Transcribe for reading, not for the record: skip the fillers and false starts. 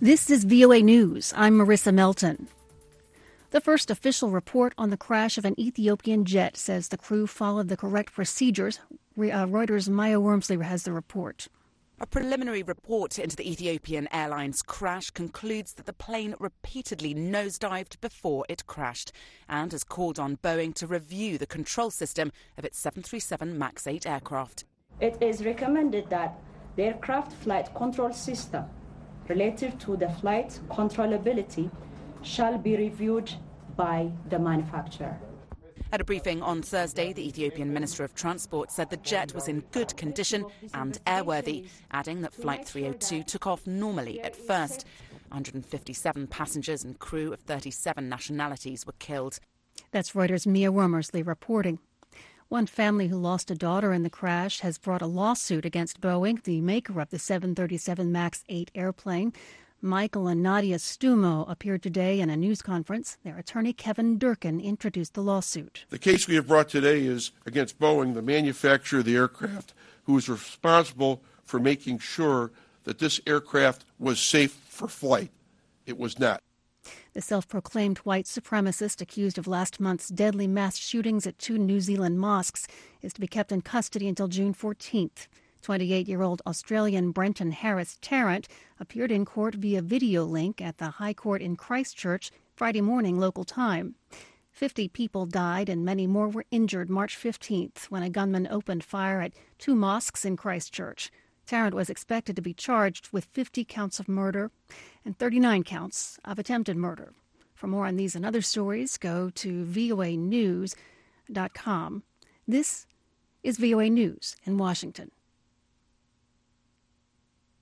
This is VOA News. I'm Marissa Melton. The first official report on the crash of an Ethiopian jet says the crew followed the correct procedures. Reuters' Maya Wormsley has the report. A preliminary report into the Ethiopian Airlines crash concludes that the plane repeatedly nosedived before it crashed and has called on Boeing to review the control system of its 737 MAX 8 aircraft. It is recommended that the aircraft flight control system related to the flight controllability shall be reviewed by the manufacturer. At a briefing on Thursday, the Ethiopian Minister of Transport said the jet was in good condition and airworthy, adding that Flight 302 took off normally at first. 157 passengers and crew of 37 nationalities were killed. That's Reuters' Mia Wormsley reporting. One family who lost a daughter in the crash has brought a lawsuit against Boeing, the maker of the 737 MAX 8 airplane. Michael and Nadia Stumo appeared today in a news conference. Their attorney, Kevin Durkin, introduced the lawsuit. The case we have brought today is against Boeing, the manufacturer of the aircraft, who is responsible for making sure that this aircraft was safe for flight. It was not. The self-proclaimed white supremacist accused of last month's deadly mass shootings at 2 New Zealand mosques is to be kept in custody until June 14th. 28-year-old Australian Brenton Harris Tarrant appeared in court via video link at the High Court in Christchurch Friday morning local time. 50 people died and many more were injured March 15th when a gunman opened fire at 2 mosques in Christchurch. Tarrant was expected to be charged with 50 counts of murder and 39 counts of attempted murder. For more on these and other stories, go to voanews.com. This is VOA News in Washington.